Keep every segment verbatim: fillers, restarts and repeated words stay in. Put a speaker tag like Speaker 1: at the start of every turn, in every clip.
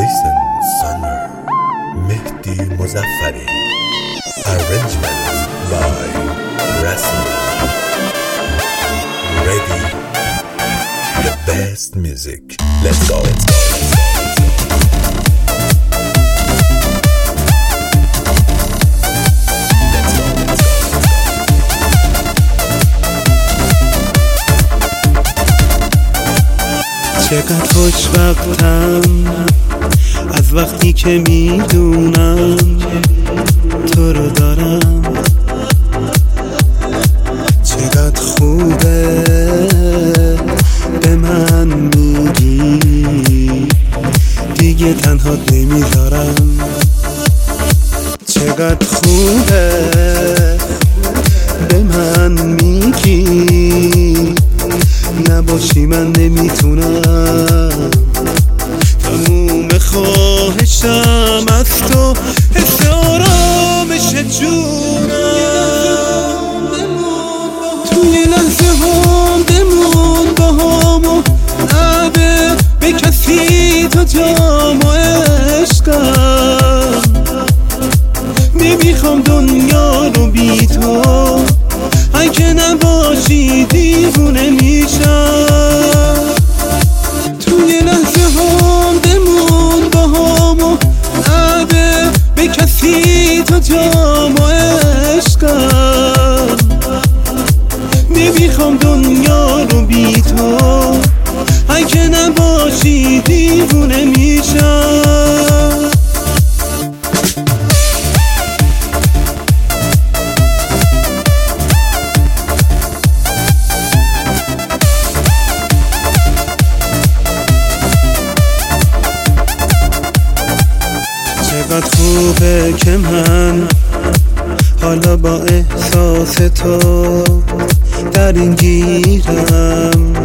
Speaker 1: Listen Summer Mehdi Muzaffari. Arrangement by Rasul. Ready? The best music. Let's go, let's go, let's go.
Speaker 2: چقدر خوشبختم از وقتی که میدونم تو رو دارم. چقدر خوبه به من میگی دیگه تنهات نمیذارم. چقدر خوبه به من میگی نباشی من نمیتونم. تموم خواهشم از تو حس آرامش جونم. توی لحظه هم بمون با هم و نده به کسی تا جام و عشقم. نمیخوام دنیا رو بی تو، اگه نباشی دیوونه میشم. توی لحظه هم بمون با هم و نده به کسی تا جام و عشقم. نمیخوام دنیا رو بی تو، اگه نباشی دیوونه میشم. چقدر خوبه که من حالا با احساس تو در این گیرم.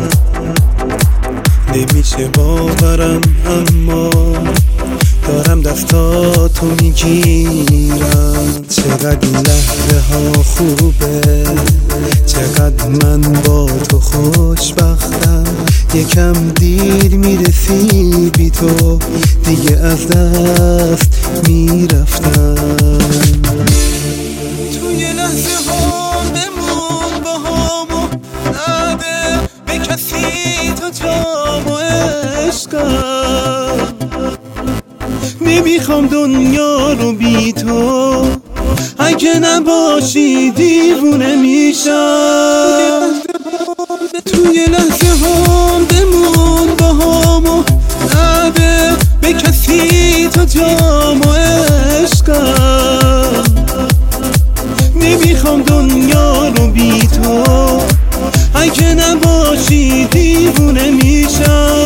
Speaker 2: نمیشه باورم اما دارم دستاتو میگیرم. چقدر این لحظه ها خوبه، چقدر من با تو خوشبختم. یکم دیر میرسی بی تو دیگه از دست میرفتم. توی لحظه ها بمون با هم و نده به کسی تا جام و عشقم. نمیخوام دنیا رو بی تو، اگه نباشی دیوونه میشم. توی لحظه هم بمون با هم و نده به کسی تا جام و عشقم. نمیخوام دنیا رو بی تو، اگه نباشی دیوونه میشم.